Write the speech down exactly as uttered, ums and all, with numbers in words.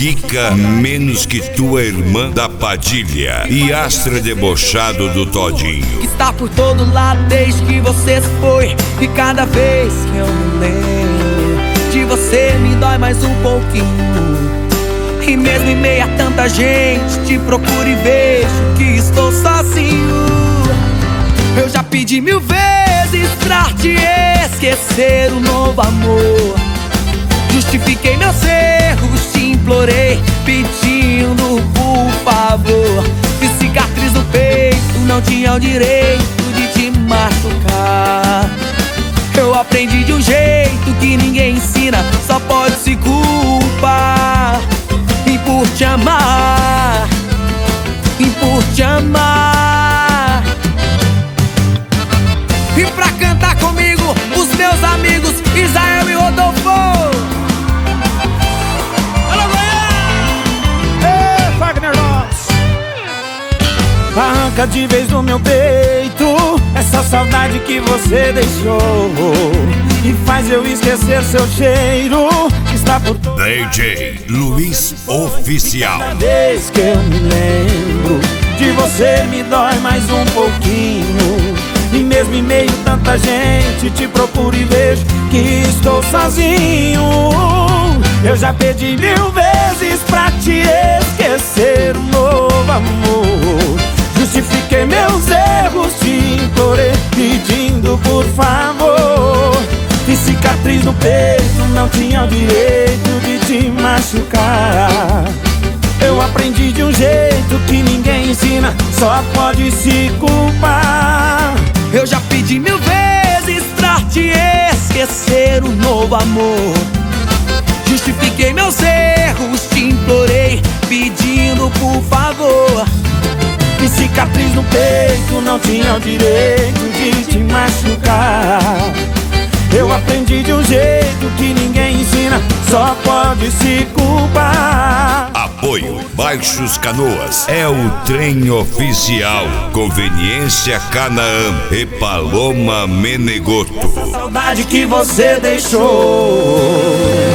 Kika, menos que tua irmã da Padilha e Astra debochado do Todinho. Está por todo lado desde que você se foi, e cada vez que eu me lembro de você me dói mais um pouquinho. E mesmo em meio a tanta gente, te procuro e vejo que estou sozinho. Eu já pedi mil vezes pra te esquecer o novo amor. Justifiquei meus erros, te implorei, pedindo por favor. Fiz cicatriz no peito, não tinha o direito de te machucar. Eu aprendi de um jeito que ninguém ensina, só pode se culpar. E por te amar, e por te amar. E pra cantar comigo, os meus amigos Israel e Rodolfo. Alô, Goiás! Ei, Wagner Lopes! Arranca de vez no meu peito essa saudade que você deixou, e faz eu esquecer seu cheiro que está por todo. D J Luiz Oficial. Cada vez que eu me lembro de você me dói mais um pouquinho. E mesmo em meio a tanta gente, te procuro e vejo que estou sozinho. Eu já pedi mil vezes pra te esquecer um novo amor. Justifiquei meus erros, te implorei, pedindo por favor. Fiz cicatriz no peito, não tinha o direito de te machucar. Eu aprendi de um jeito que ninguém ensina, só pode se culpar. Eu já pedi mil vezes pra te esquecer o novo amor. Justifiquei meus erros, te implorei, pedindo por favor. Fiz cicatriz no peito, não tinha o direito de te machucar. Eu aprendi de um jeito que ninguém ensina, só pode se culpar. Apoio Baixos Canoas, é o trem oficial. Conveniência Canaã e Paloma Menegoto. Essa saudade que você deixou